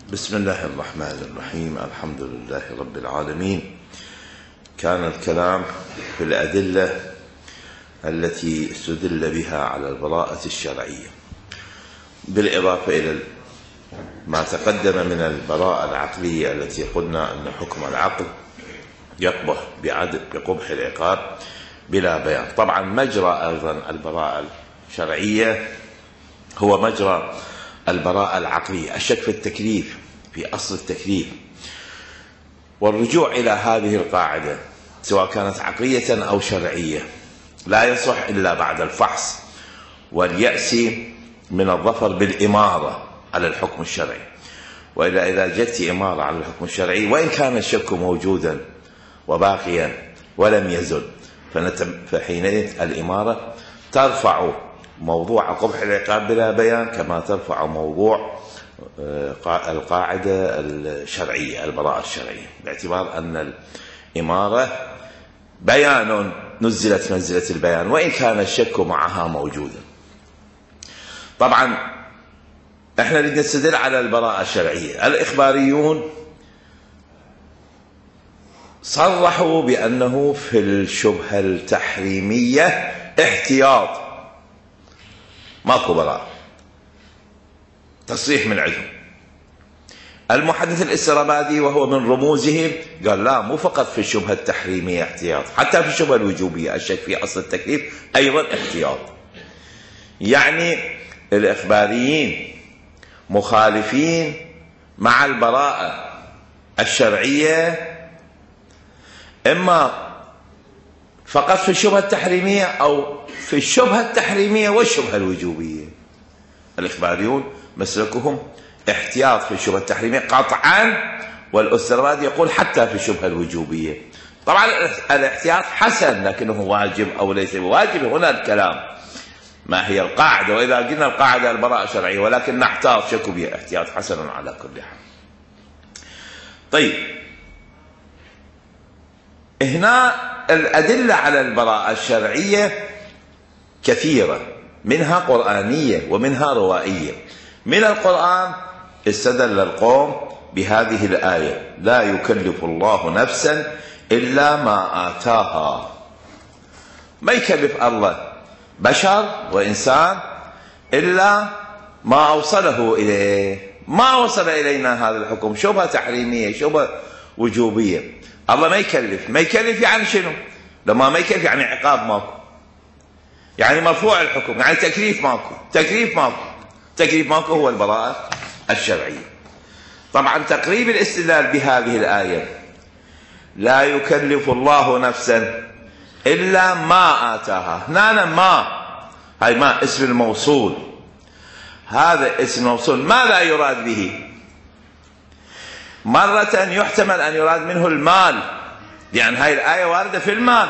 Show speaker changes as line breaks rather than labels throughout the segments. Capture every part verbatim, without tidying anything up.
بسم الله الرحمن الرحيم. الحمد لله رب العالمين. كان الكلام في الأدلة التي استدل بها على البراءة الشرعية، بالإضافة إلى ما تقدم من البراءة العقلية التي قلنا أن حكم العقل يقبح بعدم بقبح العقاب بلا بيان. طبعا مجرى أيضا البراءة الشرعية هو مجرى البراءة العقلية، الشك في التكليف، في أصل التكليف، والرجوع إلى هذه القاعدة سواء كانت عقلية أو شرعية لا يصح إلا بعد الفحص واليأس من الظفر بالإمارة على الحكم الشرعي. وإلا إذا جت إمارة على الحكم الشرعي وإن كان الشك موجودا وباقيا ولم يزل، فحينئذ الإمارة ترفع موضوع قبح العقاب بلا بيان كما ترفع موضوع القاعدة الشرعية البراءة الشرعية، باعتبار أن الإمارة بيان نزلت منزلة البيان وإن كان الشك معها موجودا. طبعا احنا نريد نستدل على البراءة الشرعية. الإخباريون صرحوا بأنه في الشبهة التحريمية احتياط، ماكو براءة، تصريح من عندهم. المحدث الاسترابادي وهو من رموزهم قال لا، مو فقط في الشبهة التحريمية احتياط، حتى في الشبهة الوجوبية الشك في أصل التكليف أيضا احتياط. يعني الإخباريين مخالفين مع البراءة الشرعية إما فقط في الشبهة التحريمية أو في الشبهة التحريمية والشبهة الوجوبية. الإخباريون مسلكهم احتياط في الشبهة التحريمية قطعا، والأسترابادي يقول حتى في الشبهة الوجوبية. طبعا الاحتياط حسن، لكنه واجب أو ليس واجب هنا الكلام، ما هي القاعدة؟ وإذا قلنا القاعدة البراءة الشرعية ولكن نحتاط شك بها، احتياط حسن على كل حال. طيب، هنا الأدلة على البراءة الشرعية كثيرة، منها قرآنية ومنها روائية. من القرآن استدل القوم بهذه الآية: لا يكلف الله نفسا إلا ما آتاها. ما يكلف الله بشر وإنسان إلا ما أوصله إليه. ما وصل إلينا هذا الحكم شبهة تحريمية شبهة وجوبية، الله ما يكلف. ما يكلف يعني شنو؟ لما ما يكلف يعني عقاب ماكو، يعني مرفوع الحكم، يعني تكليف ماكو. تكليف ماكو تكليف ماكو هو البراءة الشرعية. طبعا تقريب الاستدلال بهذه الآية: لا يكلف الله نفسا إلا ما آتاها. هنا ما هاي ما اسم الموصول، هذا اسم الموصول ماذا يراد به؟ مرة يحتمل أن يراد منه المال، لأن هاي الآية واردة في المال.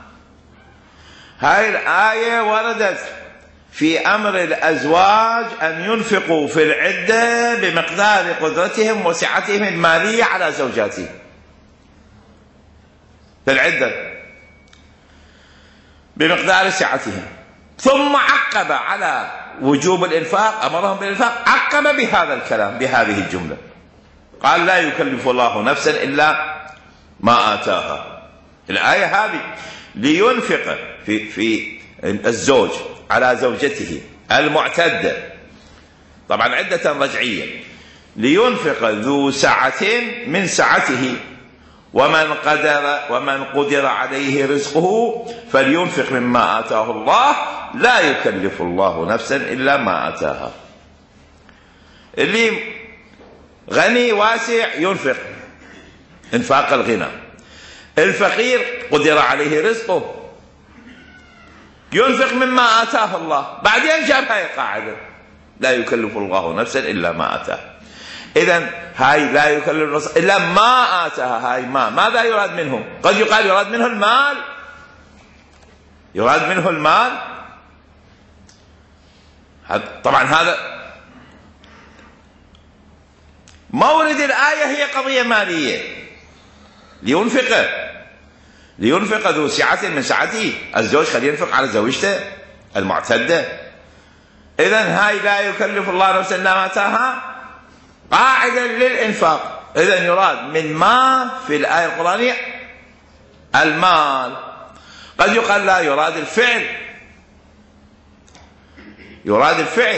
هاي الآية وردت في أمر الأزواج أن ينفقوا في العدة بمقدار قدرتهم وسعتهم المالية على زوجاتهم في العدة بمقدار سعتهم، ثم عقب على وجوب الإنفاق، أمرهم بالإنفاق، عقب بهذا الكلام بهذه الجملة، قال لا يكلف الله نفسا إلا ما آتاها. الآية هذه لينفق في في الزوج على زوجته المعتدة، طبعا عدة رجعية، لينفق ذو سعة من سعته ومن قدر ومن قدر عليه رزقه فلينفق مما آتاه الله لا يكلف الله نفسا إلا ما آتاها. اللي غني واسع ينفق انفاق الغنى، الفقير قدر عليه رزقه ينفق مما آتاه الله. بعدين جاب هاي القاعدة: لا يكلف الله نفسا إلا ما آتاه. إذن هاي لا يكلف نفسا إلا ما آتاها، هاي ما ماذا يراد منه؟ قد يقال يراد منه المال، يراد منه المال. طبعا هذا مورد الآية هي قضية مالية، لينفق لينفق ذو سعة من سعته. الزوج خليه ينفق على زوجته المعتدة. إذن هاي لا يكلف الله نفسا إلا ما آتاها قاعدة للإنفاق. إذن يراد من ما في الآية القرآنية المال. قد يقال لا، يراد الفعل، يراد الفعل.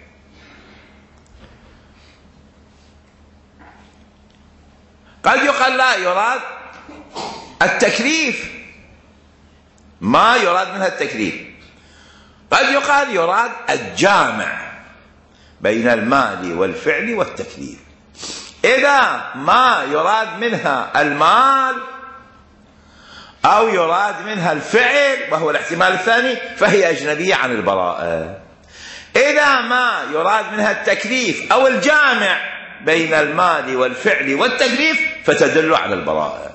قد يقال لا، يراد التكليف، ما يراد منها التكليف. قد يقال يراد الجامع بين المال والفعل والتكليف. إذا ما يراد منها المال أو يراد منها الفعل وهو الاحتمال الثاني فهي أجنبية عن البراءة. إذا ما يراد منها التكليف أو الجامع بين المال والفعل والتكليف فتدل على البراءة.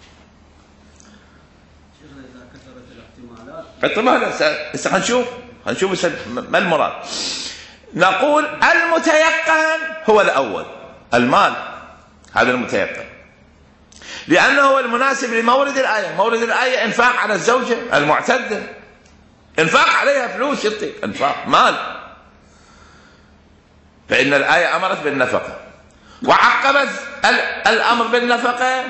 إذا كثرت
الاحتمالات هسه هنشوف هنشوف ما المراد. نقول المتيقن هو الأول، المال هذا المتيقن، لأنه هو المناسب لمورد الآية. مورد الآية إنفاق على الزوجة المعتدة، إنفاق عليها فلوس، يعطي إنفاق مال، فإن الآية أمرت بالنفقة وعقبت الأمر بالنفقة،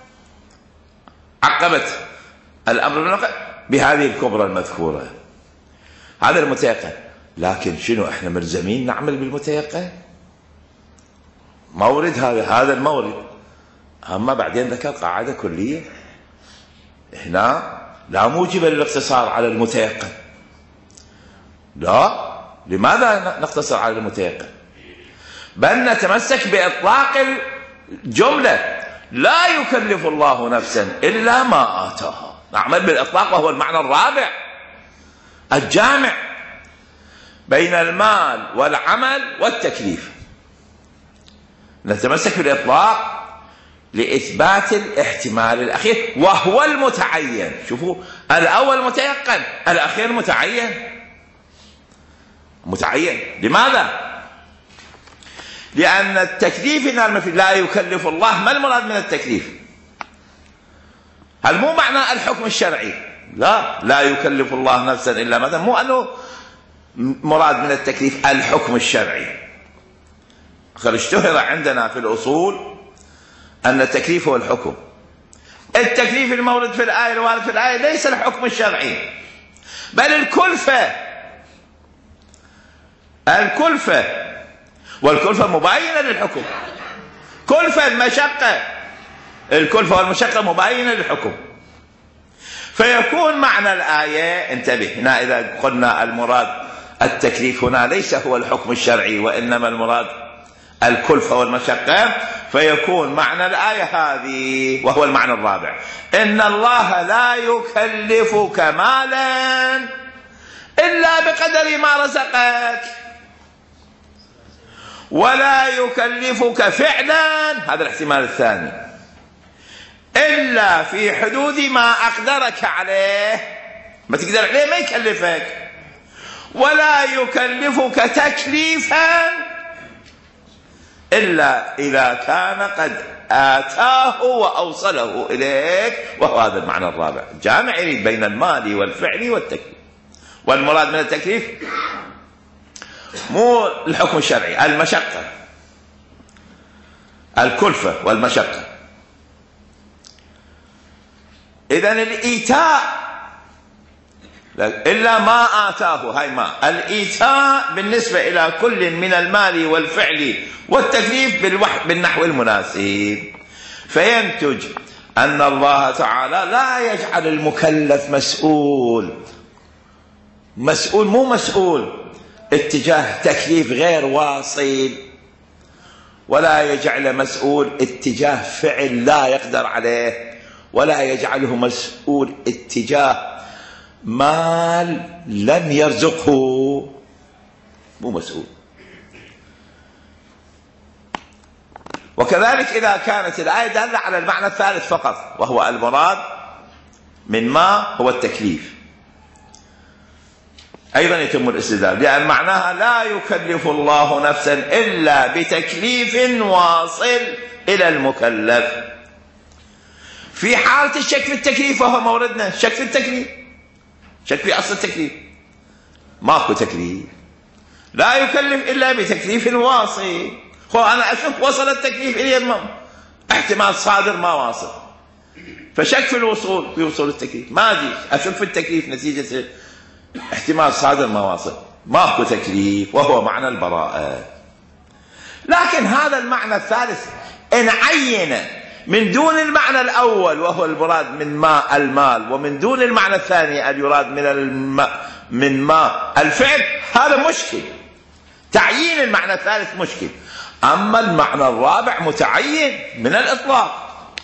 عقبت الأمر بالنفقة بهذه الكبرى المذكورة. هذا المتيقن. لكن شنو احنا ملزمين نعمل بالمتيقن؟ مورد هذا هذا المورد. أما بعدين ذكر قاعدة كلية هنا لا موجب للاقتصار على المتيقن. لا، لماذا نقتصر على المتيقن؟ بل نتمسك بإطلاق الجملة، لا يكلف الله نفسا إلا ما آتاها. نعمل بالإطلاق وهو المعنى الرابع الجامع بين المال والعمل والتكليف. نتمسك بالإطلاق لإثبات الاحتمال الأخير وهو المتعين. شوفوا، الأول متيقن، الأخير متعين. متعين لماذا؟ لأن التكليف لا يكلف الله. ما المراد من التكليف؟ هل مو معنى الحكم الشرعي؟ لا، لا يكلف الله نفسا إلا ما، مو أنه مراد من التكليف الحكم الشرعي. قد اشتهر عندنا في الأصول أن التكليف هو الحكم. التكليف المورد في الآية الوارد في الآية ليس الحكم الشرعي، بل الكلفة. الكلفة، والكلفة مباينة للحكم. كلفة المشقة، الكلفة والمشقة مباينة للحكم. فيكون معنى الآية، انتبه هنا إذا قلنا المراد التكليف هنا ليس هو الحكم الشرعي وإنما المراد الكلفة والمشقة، فيكون معنى الآية هذه وهو المعنى الرابع: إن الله لا يكلفك مالا إلا بقدر ما رزقك، ولا يكلفك فعلا، هذا الاحتمال الثاني، إلا في حدود ما أقدرك عليه. ما تقدر عليه ما يكلفك. ولا يكلفك تكليفا إلا إذا كان قد آتاه وأوصله إليك، وهو هذا المعنى الرابع. جامع يريد بين المال والفعل والتكليف. والمراد من التكليف مو الحكم الشرعي، المشقة، الكلفة والمشقة. إذن الإيتاء إلا ما آتاه، هاي ما الإيتاء بالنسبة إلى كل من المال والفعل والتكليف بالنحو المناسب. فينتج أن الله تعالى لا يجعل المكلف مسؤول، مسؤول مو مسؤول اتجاه تكليف غير واصل، ولا يجعل مسؤول اتجاه فعل لا يقدر عليه، ولا يجعله مسؤول اتجاه مال لم يرزقه، مو مسؤول. وكذلك إذا كانت الآية دالة على المعنى الثالث فقط وهو المراد من ما هو التكليف، أيضا يتم الاستدلال، لأن معناها لا يكلف الله نفسا إلا بتكليف واصل إلى المكلف. في حالة الشك في التكليف وهو موردنا، شك في التكليف، شك في أصل التكليف، ماكو تكليف، لا يكلف إلا بتكليف واصل. أنا أشوف وصل التكليف إلي احتمال صادر ما واصل، فشك في الوصول في وصول التكليف، ما أدري أشك في التكليف نتيجة احتمال صادر ما واصل، ماكو تكليف، وهو معنى البراءة. لكن هذا المعنى الثالث إن عين من دون المعنى الأول وهو المراد من ماء المال، ومن دون المعنى الثاني أن يراد من الماء من ماء الفعل، هذا مشكل. تعيين المعنى الثالث مشكل. أما المعنى الرابع متعين من الإطلاق.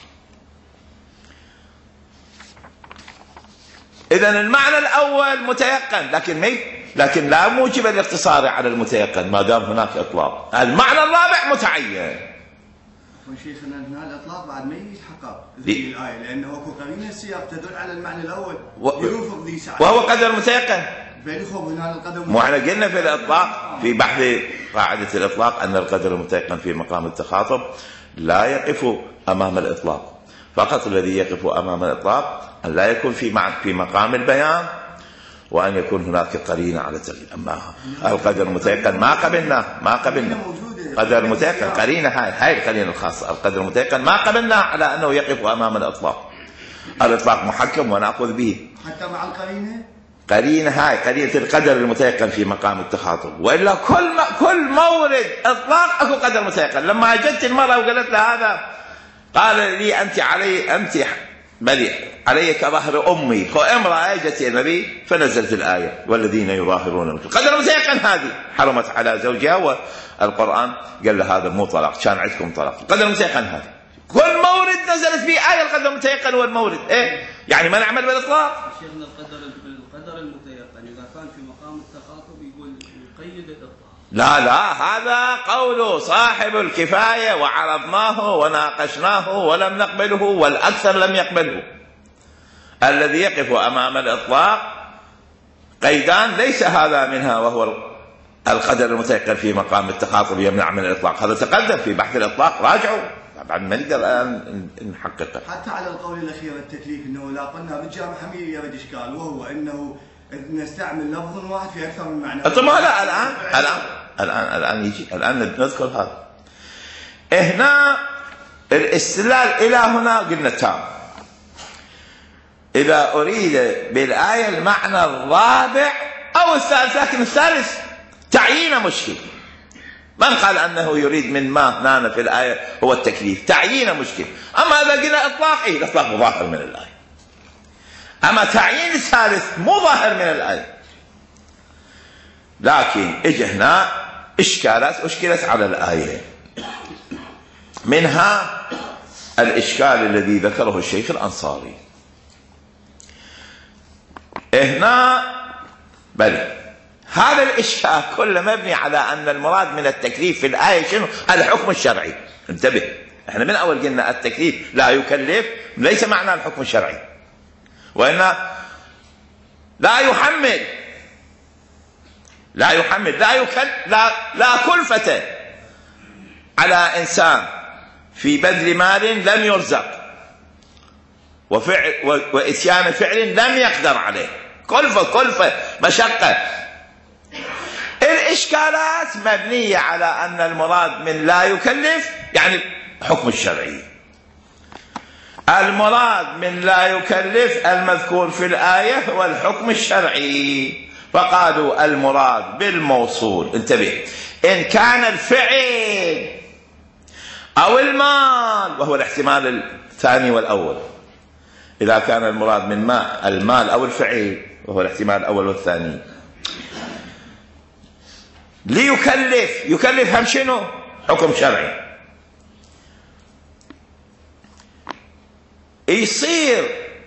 إذن المعنى الأول متيقن، لكن مي لكن لا موجب الاقتصار على المتيقن ما دام هناك إطلاق. المعنى الرابع متعين.
شيخنا هنا الإطلاق بعد ما يتحقق في الآية، لأنه اكو قرينة السياق تدل على المعنى الأول و... يوفق ذي ساعة، وهو
قدر متيقن.
هنا القدر
مو احنا قلنا في الإطلاق في بحث قاعدة الإطلاق أن القدر المتيقن في مقام التخاطب لا يقف أمام الإطلاق، فقط الذي يقف أمام الإطلاق أن لا يكون في في مقام البيان، وأن يكون هناك قرينة على تغيير. أما القدر المتيقن ما قبلنا ما قبلنا قدر المتيقن قرينة، هاي هاي القرينة الخاصة. القدر المتيقن ما قبلنا على أنه يقف أمام الإطلاق. الإطلاق محكم ونأخذ به
حتى مع القرينة
قرينة، هاي قرينة القدر المتيقن في مقام التخاطب. وإلا كل ما كل مورد إطلاق أكو قدر متيقن. لما جت المرأة وقالت له هذا، قال لي أنت علي أنت بلي علي كظهر أمي، فامرأة جت النبي فنزلت الآية والذين يظاهرون منكم. قدر متيقن هذه حرمت على زوجها، والقرآن قال له هذا مو طلاق، كان عندكم طلاق. قدر متيقن هذا. كل مورد نزلت فيه آية القدر المتيقن هو المورد. إيه يعني ما نعمل بالإطلاق؟
شيخنا القدر القدر المتيقن إذا كان في مقام التخاطب يقول يقيد الإطلاق.
لا لا، هذا قول صاحب الكفاية وعرضناه وناقشناه ولم نقبله، والأكثر لم يقبله. الذي يقف أمام الإطلاق قيدان ليس هذا منها، وهو القدر المتيقن في مقام التخاطب يمنع من الإطلاق. هذا تقدم في بحث الإطلاق، راجعوا طبعا ما نقدر الآن نحققه.
حتى على القول الأخير التكليف أنه لا قلنا بالجامع حميد يرد إشكال، وهو أنه نستعمل لفظ واحد في أكثر من معنى.
طب لا الآن الآن الآن الآن يجي الآن نذكر هذا. هنا الاستدلال إلى هنا قلنا تام. إذا أريد بالآية المعنى الرابع أو الثالث، لكن الثالث تعيين مشكل. من قال أنه يريد من ما هنا في الآية هو التكليف؟ تعيين مشكل. أما إذا قلنا إطلاق، إيه الإطلاق مظاهر من الآية. أما تعيين الثالث مو ظاهر من الآية. لكن اجى هنا إشكالات أشكلت على الآية، منها الإشكال الذي ذكره الشيخ الأنصاري. هنا بل هذا الإشكال كله مبني على أن المراد من التكليف في الآية شنو؟ الحكم الشرعي. انتبه، احنا من أول قلنا التكليف لا يكلف ليس معنى الحكم الشرعي، وإن لا يحمل لا يحمل لا يكل لا لا كلفة على إنسان في بذل مال لم يرزق وفعل وإتيان فعل لم يقدر عليه. كلفة كلفة مشقة. الإشكالات مبنية على أن المراد من لا يكلف يعني الحكم الشرعي. المراد من لا يكلف المذكور في الآية هو الحكم الشرعي، فقالوا المراد بالموصول. انتبه، إن كان الفعل أو المال، وهو الاحتمال الثاني والأول. إذا كان المراد من ما المال أو الفعل، وهو الاحتمال الأول والثاني، ليكلف يكلف هم شنو؟ حكم شرعي. يصير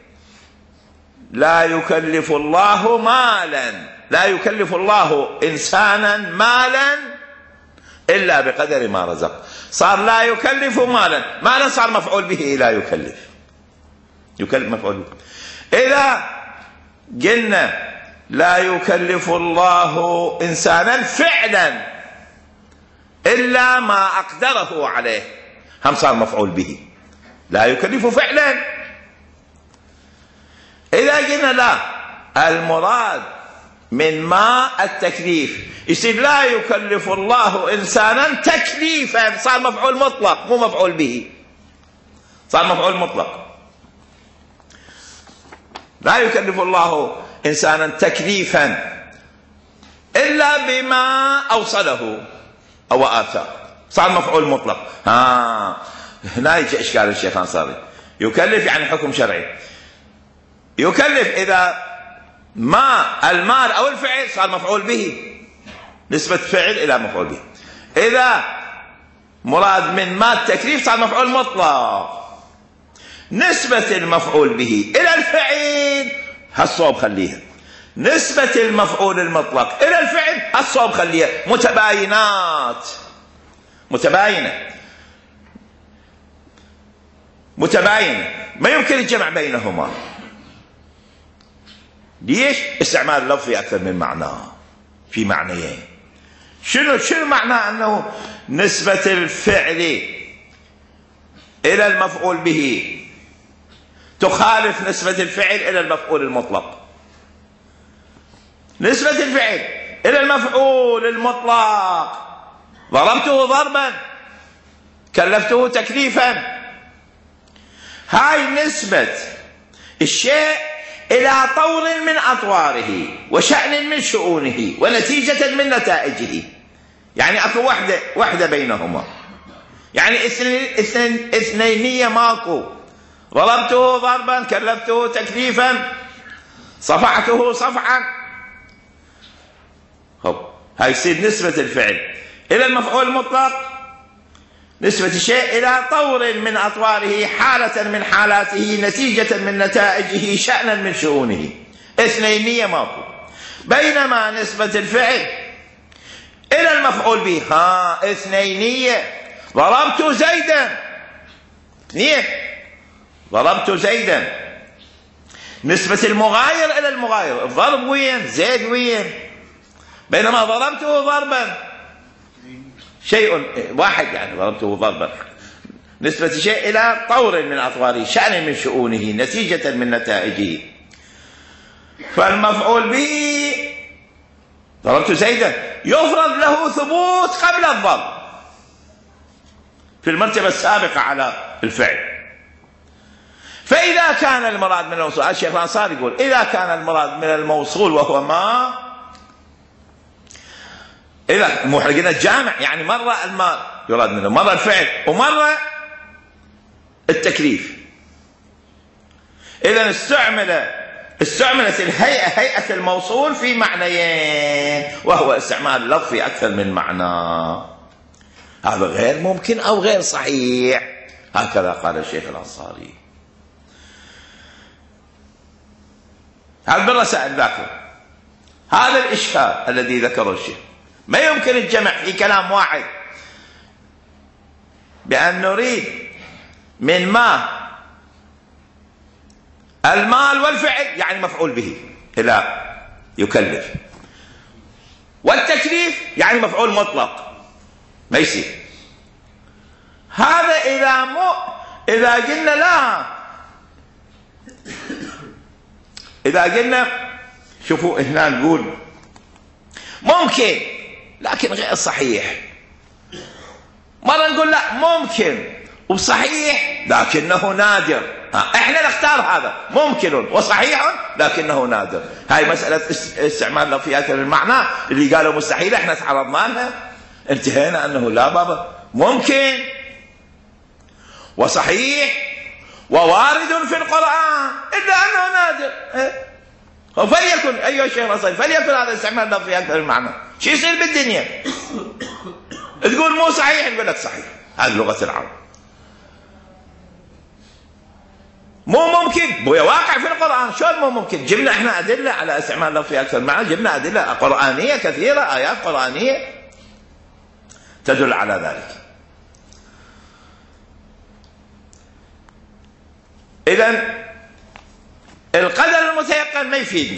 لا يكلف الله مالا، لا يكلف الله إنسانا مالا إلا بقدر ما رزق. صار لا يكلف مالا، مالا صار مفعول به لا يكلف، يكلف مفعول به. إذا قلنا لا يكلف الله إنسانا فعلا إلا ما أقدره عليه، هم صار مفعول به لا يكلف فعلا. إذا قلنا لا، المراد من ما التكليف، يصير لا يكلف الله إنسانا تكليفا، صار مفعول مطلق مو مفعول به، صار مفعول مطلق. لا يكلف الله إنسانا تكليفا إلا بما أوصله أو آثار، صار مفعول مطلق. ها هنا يجي إشكال الشيخ الأنصاري. يكلف يعني حكم شرعي، يكلف إذا ما المال أو الفعل صار مفعول به، نسبة فعل إلى مفعول به. إذا مراد من ما التكليف صار مفعول مطلق، نسبة المفعول به إلى الفعل هالصوب خليها، نسبة المفعول المطلق إلى الفعل هالصوب خليها، متباينات، متباينة متباينة ما يمكن الجمع بينهما. ليش؟ استعمال اللفظ في أكثر من معنى، في معنيين. شنو شنو معناه أنه نسبة الفعل إلى المفعول به تخالف نسبة الفعل إلى المفعول المطلق؟ نسبة الفعل إلى المفعول المطلق، ضربته ضربا، كلفته تكليفا، هاي نسبة الشيء إلى طور من أطواره وشأن من شؤونه ونتيجة من نتائجه. يعني أكو وحدة وحدة بينهما، يعني اثنين اثنين اثنينية ماكو، ضربته ضربا، كلفته تكليفا، صفعته صفعا. خب هاي يصير نسبة الفعل إلى المفعول المطلق، نسبة الشيء إلى طور من أطواره، حالة من حالاته، نتيجة من نتائجه، شأنا من شؤونه، اثنينية ماكو. بينما نسبة الفعل إلى المفعول به ها اثنينية، ضربت زيدا، اثنين، ضربت زيدا. نسبة المغاير إلى المغاير، الضرب وين؟ زيد وين؟ بينما ضربته ضربا شيء واحد، يعني ضربته ضربا، نسبة الشيء إلى طور من أطواره، شأن من شؤونه، نتيجة من نتائجه. فالمفعول به ضربت زيدا يفرض له ثبوت قبل الضرب في المرتبة السابقة على الفعل. فإذا كان المراد من الموصول، الشيخ الأنصاري يقول إذا كان المراد من الموصول وهو ما، إذا مو قلنا الجامع، يعني مرة المال يراد منه، مرة الفعل، ومرة التكليف. إذا استعمل استعملت الهيئة هيئة الموصول في معنيين، وهو استعمال اللفظ في أكثر من معنى. هذا غير ممكن أو غير صحيح، هكذا قال الشيخ الأنصاري. هذا بالرسائل ذاكر هذا الإشكال الذي ذكره الشيخ. ما يمكن الجمع في كلام واحد بأن نريد من ما المال والفعل يعني مفعول به إلى يكلف، والتكليف يعني مفعول مطلق، ما يصير هذا. إذا مو إذا قلنا لا، إذا قلنا شوفوا هنا نقول ممكن لكن غير صحيح، مرة نقول لا ممكن وصحيح لكنه نادر. ها احنا نختار هذا ممكن وصحيح لكنه نادر. هاي مسألة استعمال في أكثر المعنى اللي قالوا مستحيل احنا تعرضنا لها، انتهينا أنه لا بابا، ممكن وصحيح ووارد في القرآن إلا أنه نادر. فليكن أيها الشيخ الأنصاري فليكن هذا استعمال في أكثر المعنى. شو يصير بالدنيا؟ تقول مو صحيح نقول لك صحيح، هذه لغة العرب. مو ممكن بويا واقع في القرآن، شلون مو ممكن؟ جبنا احنا أدلة على استعمال اللفظ في أكثر المعنى، جبنا أدلة قرآنية كثيرة، آيات قرآنية تدل على ذلك. إذن القدر المتيقن ما يفيدنا.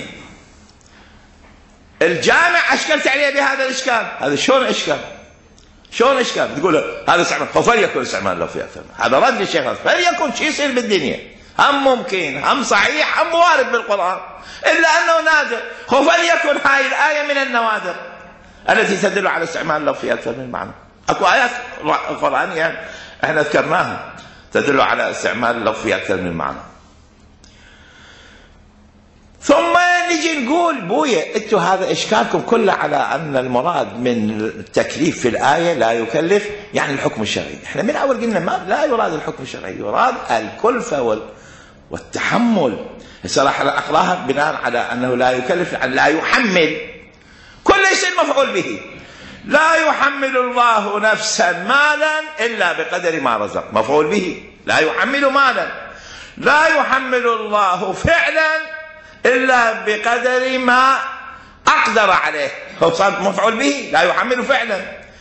الجامع أشكلت عليه بهذا الإشكال، هذا شلون إشكال؟ شلون إشكال؟ تقول هذا استعمال فليكن استعمال له في أكثر، هذا رد للشيخ فليكن شو يصير بالدنيا؟ هم ممكن هم صحيح هم وارد بالقرآن، إلا أنه نادر. فليكن هاي الآية من النوادر التي تدل على استعمال اللفظ في أكثر من معنى. أكو آيات قرآنية احنا ذكرناها تدل على استعمال اللفظ في أكثر من معنى. ثم نجي نقول بويا انتم هذا اشكالكم كله على ان المراد من التكليف في الايه لا يكلف يعني الحكم الشرعي. احنا من اول قلنا ما لا يراد الحكم الشرعي، يراد الكلفه والتحمل. هسه راح اقراها بناء على انه لا يكلف يعني لا يحمل، كل شيء مفعول به. لا يحمل الله نفسا مالا الا بقدر ما رزق، مفعول به. لا يحمل مالا. لا يحمل الله فعلا إلا بقدر ما أقدر عليه، هو صار مفعول به. لا يحمل فعلا.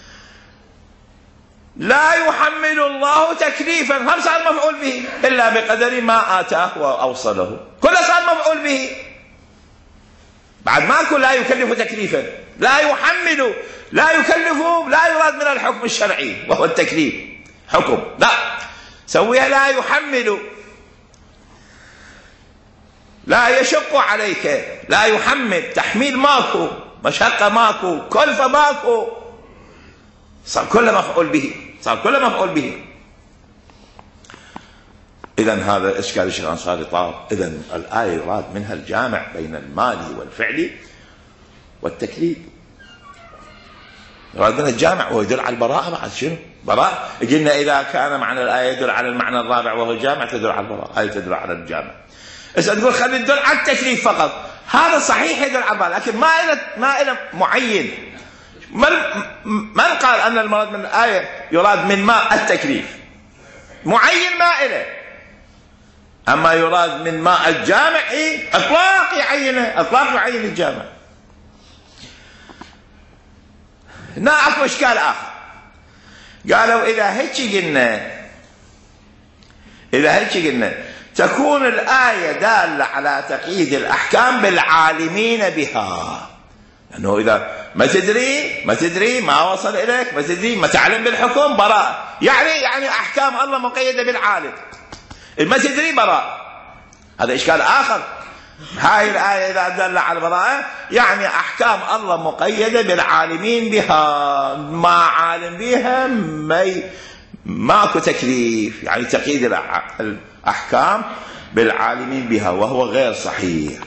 لا يحمل الله تكليفا، هم صار مفعول به إلا بقدر ما آتاه وأوصله، كله صار مفعول به. بعد ماكو لا يكلف تكليفا. لا يحمل لا يكلف لا يراد من الحكم الشرعي وهو التكليف حكم، لا سويها لا يحمل. لا يشق عليك، لا يحمل، تحميل ماكو، مشقة ماكو، كلفة ماكو، صار كله مفعول به، صار كله مفعول به. إذن هذا إشكال الشيخ الأنصاري طار. إذن الآية يراد منها الجامع بين المالي والفعلي والتكليف، يراد منها الجامع ويدل على البراءة. بعد شنو؟ براءة. قلنا إذا كان معنى الآية يدل على المعنى الرابع وهو الجامع تدل على البراءة، هذه تدل على الجامع. بس تقول خلي تدل على التكليف فقط، هذا صحيح يدل على البراءة، لكن ما إلى ما إلى معين. من من قال أن المراد من الآية يراد من ما التكليف؟ معين ما إلى. أما يراد من ما الجامع إيه؟ إطلاق يعينه، إطلاق يعين الجامع. هنا أكو إشكال آخر. قالوا إذا هيك قلنا إذا هيك قلنا تكون الآية دالة على تقييد الأحكام بالعالمين بها، لأنه إذا ما تدري ما تدري ما وصل إليك، ما تدري ما تعلم بالحكم براء، يعني يعني أحكام الله مقيدة بالعالم، ما تدري براء. هذا إشكال آخر. هاي الآية إذا دل على البراءة يعني أحكام الله مقيدة بالعالمين بها، ما عالم بها ما ماكو تكليف، يعني تقييد الأحكام بالعالمين بها، وهو غير صحيح.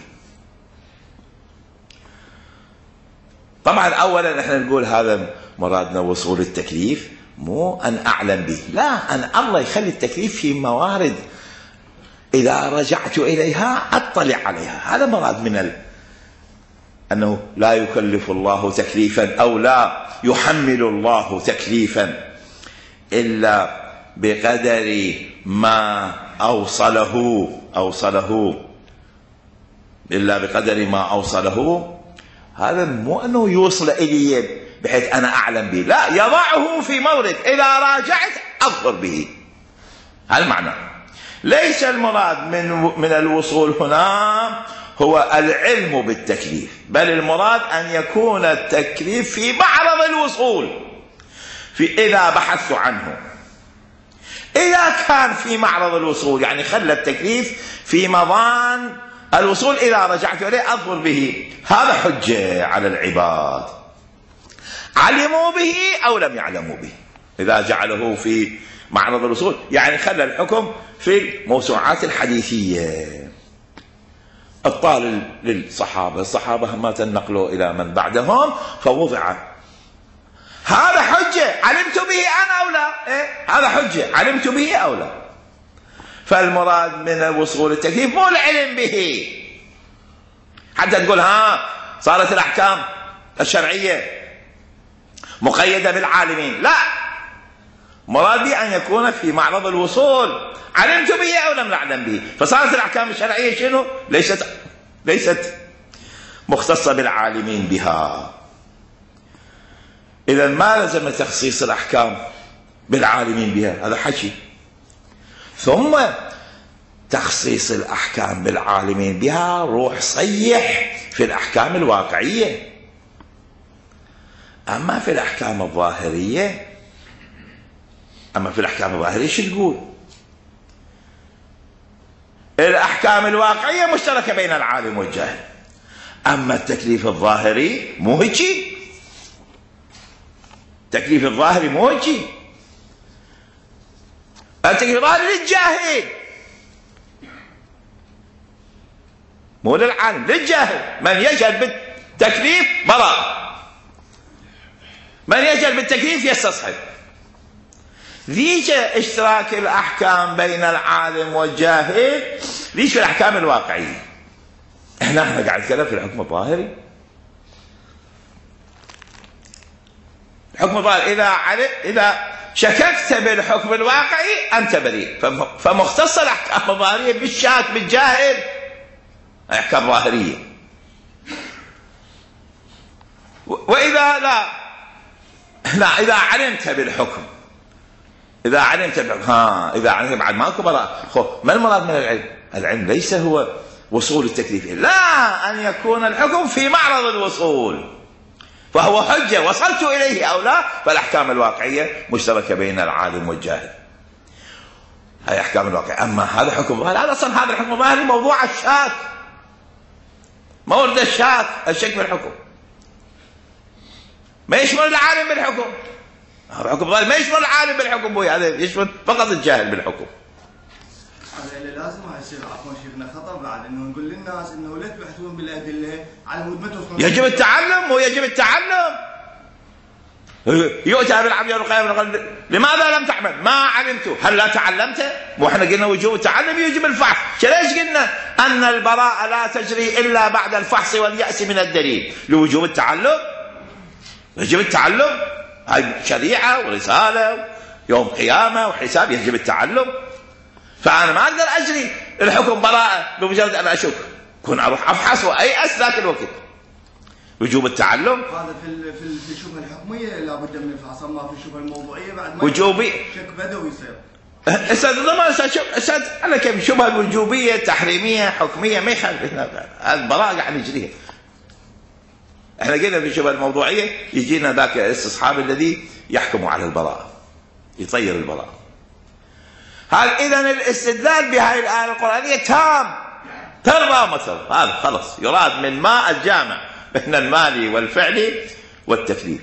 طبعا أولا نحن نقول هذا مرادنا وصول التكليف، مو أن أعلم به، لا، أن الله يخلي التكليف في موارد إذا رجعت إليها أطلع عليها. هذا مراد من ال... أنه لا يكلف الله تكليفا أو لا يحمل الله تكليفا إلا بقدر ما أوصله أوصله إلا بقدر ما أوصله. هذا مو أنه يوصل إلي بحيث أنا أعلم به، لا، يضعه في مورد إذا راجعت أظهر به. هذا المعنى. ليس المراد من من الوصول هنا هو العلم بالتكليف، بل المراد أن يكون التكليف في معرض الوصول، في إذا بحثت عنه. إذا كان في معرض الوصول يعني خلى التكليف في مضان الوصول، إذا رجعت إليه أظهر به. هذا حجة على العباد، علموا به أو لم يعلموا به. إذا جعله في معرض الوصول يعني خلى الحكم في الموسوعات الحديثية، الطال للصحابة، الصحابة ما تنقلوا إلى من بعدهم فوضع. هذا حجة علمت به أنا أو لا، إيه؟ هذا حجة علمت به أو لا. فالمراد من الوصول التكليف مو العلم به حتى تقول ها صارت الأحكام الشرعية مقيدة بالعالمين، لا، مراد به أن يكون في معرض الوصول، علمت به أو لم أعلم به. فصارت الأحكام الشرعية شنو؟ ليست ليست مختصة بالعالمين بها. إذا ما لزم تخصيص الأحكام بالعالمين بها، هذا حكي. ثم تخصيص الأحكام بالعالمين بها روح صيح في الأحكام الواقعية. أما في الأحكام الظاهرية أما في الأحكام الظاهرية شو تقول؟ الأحكام الواقعية مشتركة بين العالم والجاهل. أما التكليف الظاهري مو هيجي، التكليف الظاهري مو هيجي، التكليف الظاهري للجاهل مو للعالم، للجاهل. من يجهل بالتكليف براء، من يجهل بالتكليف يستصحب. ليش اشتراك الأحكام بين العالم والجاهل؟ ليش في الأحكام الواقعية؟ احنا احنا قاعد نتكلم في الحكم الظاهري. الحكم الظاهري إذا علم إذا شككت بالحكم الواقعي أنت بريء، فمختص الأحكام الظاهرية بالشاك بالجاهل أحكام ظاهرية. وإذا لا لا إذا علمت بالحكم، إذا علمت بالحكم ها إذا علمت بعد ماكو براءة. خو ما المراد من العلم؟ العلم ليس هو وصول التكليف، لا، أن يكون الحكم في معرض الوصول، فهو حجة وصلت إليه أو لا. فالأحكام الواقعية مشتركة بين العالم والجاهل، هاي أحكام الواقع. أما هذا حكم ظاهري، هذا أصلا هذا الحكم الظاهري موضوع الشاك، مورد الشاك، الشك بالحكم ما يشمل العالم بالحكم. هذا حكم ظاهري ما يشمل العالم بالحكم، هذا يشمل فقط الجاهل بالحكم.
هذا اللي لازم يصير عفوا شيخنا خطأ بعد انه نقول للناس انه لا تبحثون بالادله على مود ما توصلون.
يجب التعلم ويجب التعلم. يؤتى بالعبد يوم القيامه يقول لماذا لم تعمل؟ ما علمت. هل لا تعلمت؟ واحنا قلنا وجوب التعلم يجب الفحص. ليش قلنا ان البراءه لا تجري الا بعد الفحص واليأس من الدليل؟ لوجوب التعلم. يجب التعلم، هاي شريعه ورساله يوم قيامه وحساب، يجب التعلم. فأنا ما أقدر أجري الحكم براءة بمجرد أن أشك، كون أروح أفحص وأيأس ذاك الوقت. وجوب التعلم
هذا في في الشبهة الحكمية لابد من الفحص، أما في الشبهة الموضوعية بعد ما
وجوبي
شك بدوي يصير.
أستاذ ضمان أستاذ أنا كيف الشبهة الوجوبية تحريمية حكمية ما يخالف، البراءة قاعد نجريها. احنا قلنا في الشبهة الموضوعية يجينا ذاك الاستصحاب الذي يحكم على البراءة، يطير البراءة. هل إذن الاستدلال بهذه الآية القرآنية تام، ترى مثلا هذا خلص يراد من ما الجامع بين المالي والفعلي والتكليف،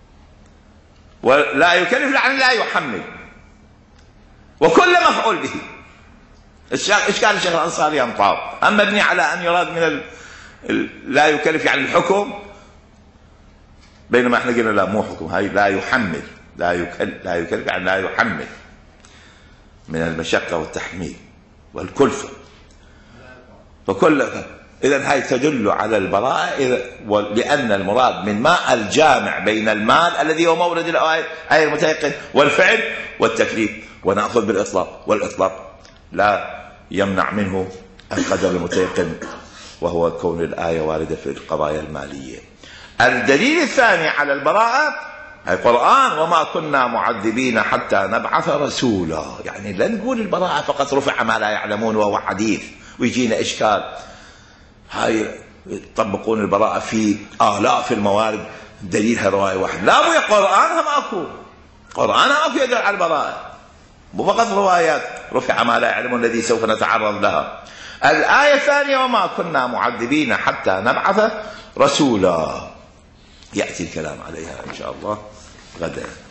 ولا يكلف يعني لا يحمل، وكل مفعول به. إشكال الشيخ الأنصاري أمطار، أما مبني على أن يراد من ال... ال... لا يكلف يعني الحكم، بينما احنا قلنا لا مو حكم، هاي لا يحمل، لا يكلف لا يكلف يعني لا يحمل من المشقة والتحميل والكلفة. فكل إذن هاي تدل على البراءة، لأن المراد من ماء الجامع بين المال الذي هو مورد الآية أي المتيقن والفعل والتكليف. ونأخذ بالإطلاق، والإطلاق لا يمنع منه القدر المتيقن، وهو كون الآية واردة في القضايا المالية. الدليل الثاني على البراءة هي القرآن، وما كنا معذبين حتى نبعث رسولا. يعني لا نقول البراءة فقط رفع ما لا يعلمون وهو حديث ويجينا إشكال. هاي يطبقون البراءة في آلاف الموارد، دليلها رواية واحد. لا مو قرآنها ماكو، قرآنها ماكو يدل على البراءة، مو فقط روايات رفع ما لا يعلمون الذي سوف نتعرض لها. الآية الثانية وما كنا معذبين حتى نبعث رسولا، يأتي الكلام عليها إن شاء الله غدا.